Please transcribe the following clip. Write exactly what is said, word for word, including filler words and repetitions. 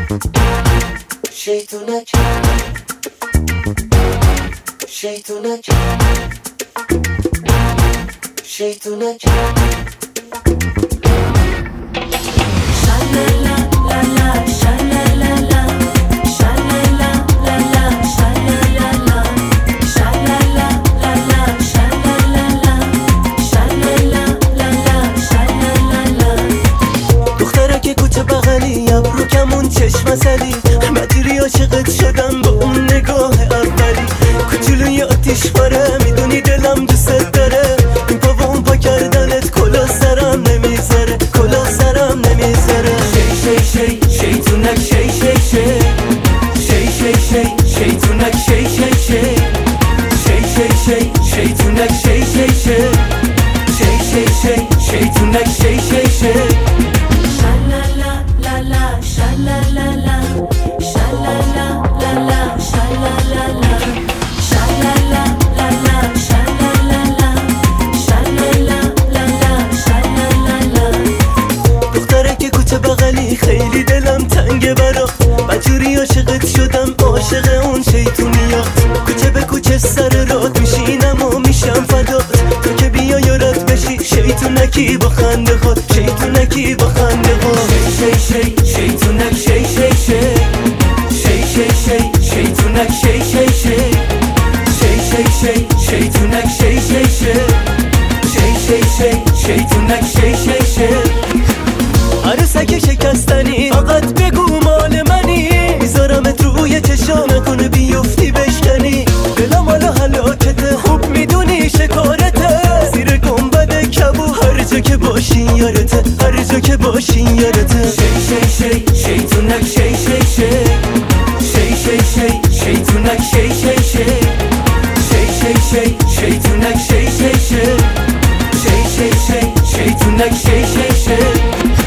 şeytanacı, şeytanacı, şeytanacı. Sha-la-la, la-la, sha-la-la-la, sha-la-la, la-la, sha-la-la-la, sha-la-la, la-la, sha-la-la-la, sha-la-la, la-la, sha-la-la-la. دخترک کوچه بغلی ابرو کمون چشم زدی مدیری عاشقت شدم با اون نگاه اولی کوچولوی آتیش باره میدونی دلم دوست داره این پا و اون پا کردنت کلا سرم نمیذاره کلا سرم نمیذاره شی شی شی شیطونک شی شی شی شی شی شی شیطونک شی شی شی شی شی شی شیطونک شی شی شی شی شی شی شیطونک شی شی شی Sha-la-la, la-la, sha-la-la-la, sha-la-la, la-la, sha-la-la-la, sha-la-la, la-la, sha-la-la-la, sha-la-la, la-la, sha-la-la-la. دخترک کوچه بغلی خیلی دلم تنگه برات بجوری عاشقت شدم عاشق اون شیطونیات کوچه به کوچه سر رات میشینم و میشم فدات تو که بیا یارت بشی شیطونکی با خنده خود شیطونکی با خنده خود شی شی شیطونک شی شی شی شی شی شی شیطونک شی شی شی شی شی شی شیطونک شی شی شی شی شی شی شیطونک شی شی شی عروسک شکستنی فقط بگو مال منی میذارمت روی چشام نکنه بیفتی بشکنی دلم حالا هلاکته خوب میدونی شکارته زیر گنبد کبو هر جا که باشی یارته هر جا که باشی یارته شی شی شی شیطونک شی شی شی شی شی شی شیطونک شی شی شی شی شی شی شیطونک شی شی شی شی شی شی شیطونک شی شی شی